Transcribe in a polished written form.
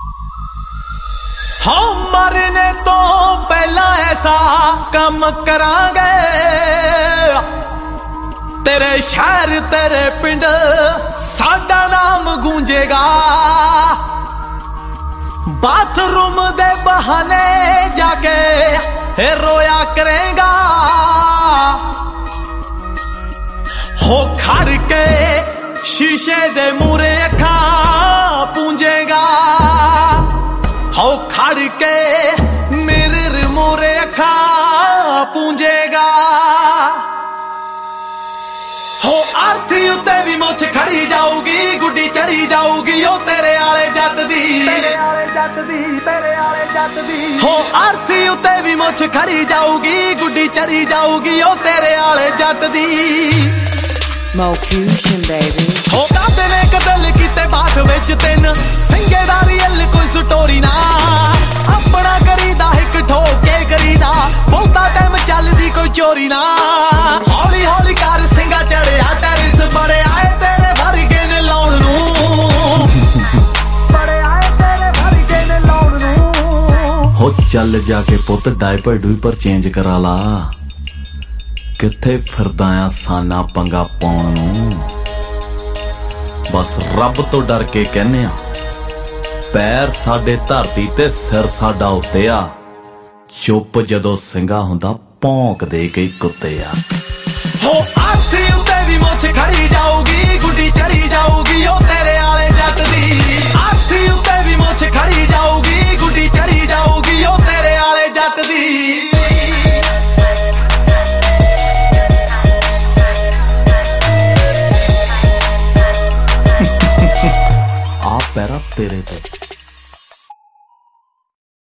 हम मरने तो पहला ऐसा काम करांगे, तेरे शहर तेरे पिंड साडा नाम गूंजेगा। बाथरूम दे बहाने जाके रोया करेगा, हो खड़ के शीशे दे मूरे अखां पूंजेगा, हो खड़ के मिरर मूरे अखां पूंजेगा। हो आरती उत्ते भी मुछ खड़ी जाऊगी, गुड्डी चढ़ी जाऊगी ओ तेरे आले जट दी, तेरे आले जट दी, तेरे आले जट दी। हो आरती उत्ते भी मुछ खड़ी जाऊगी, गुड्डी चढ़ी जाऊगी ओ तेरे आले जट दी। Mo Fusion baby। हो दादे ने कदल कीते बात विच तिन संगेदारी अल कोई स्टोरी ना, अपना करीदा एक ठोके करीदा, बहुता टाइम चलदी कोई चोरी ना। हौली हौली कर सिंगा चढ़िया टेरिस, बड़े आए तेरे वर्गे ने लाउण नूं, बड़े आए तेरे वर्गे ने लाउण नूं। हो चल जाके पुत डायपर डूपर चेंज करा ला, किथे फिरदा आ साना पंगा पाउण नूं। बस रब तो डर के कहने आ, पैर साडे धरती ते सिर साडा उत्ते आ, चुप जदों सिंगा हुंदा भौंक दे गई कुत्ते आ। हो आरती उत्ते भी मुछ खड़ी जाऊगी, गुड्डी चढ़ी जाऊगी ओ तेरे आले जट दी, आरती उत्ते भी मुछ खड़ी जाऊगी, गुड्डी चढ़ी जाऊगी ओ तेरे आले जट दी। आप पैरा तेरे ते